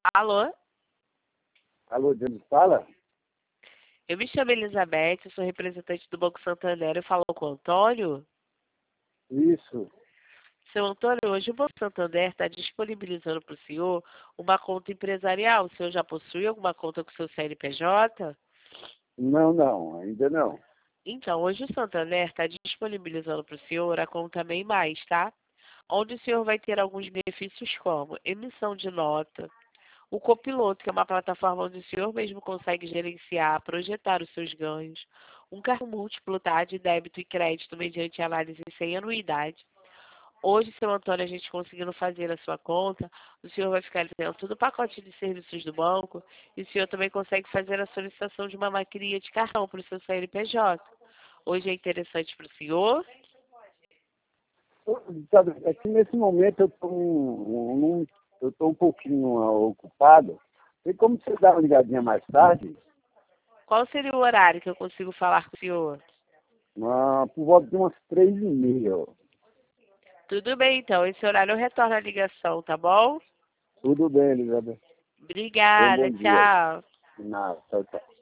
Alô? Alô, de onde fala? Eu me chamo Elizabeth, eu sou representante do Banco Santander. Eu falo com o Antônio. Isso. Seu Antônio, hoje o Banco Santander está disponibilizando para o senhor uma conta empresarial. O senhor já possui alguma conta com o seu CNPJ? Não, ainda não. Então, hoje o Santander está disponibilizando para o senhor a conta MEI Mais, tá? Onde o senhor vai ter alguns benefícios como emissão de nota, o Copiloto, que é uma plataforma onde o senhor mesmo consegue gerenciar, projetar os seus ganhos, um cartão múltiplo, tá, de débito e crédito mediante análise sem anuidade. Hoje, seu Antônio, a gente conseguindo fazer a sua conta, o senhor vai ficar dentro do pacote de serviços do banco e o senhor também consegue fazer a solicitação de uma maquininha de cartão para o seu CNPJ. Hoje é interessante para o senhor? Sabe, é que nesse momento eu tô um pouquinho ocupado. Tem como você dar uma ligadinha mais tarde? Qual seria o horário que eu consigo falar com o senhor? Por volta de umas 3h30. Ó. Tudo bem, então. Esse horário eu retorno a ligação, tá bom? Tudo bem, Elizabeth. Tenha um bom Obrigada, dia. tchau. Nada, tchau, tchau.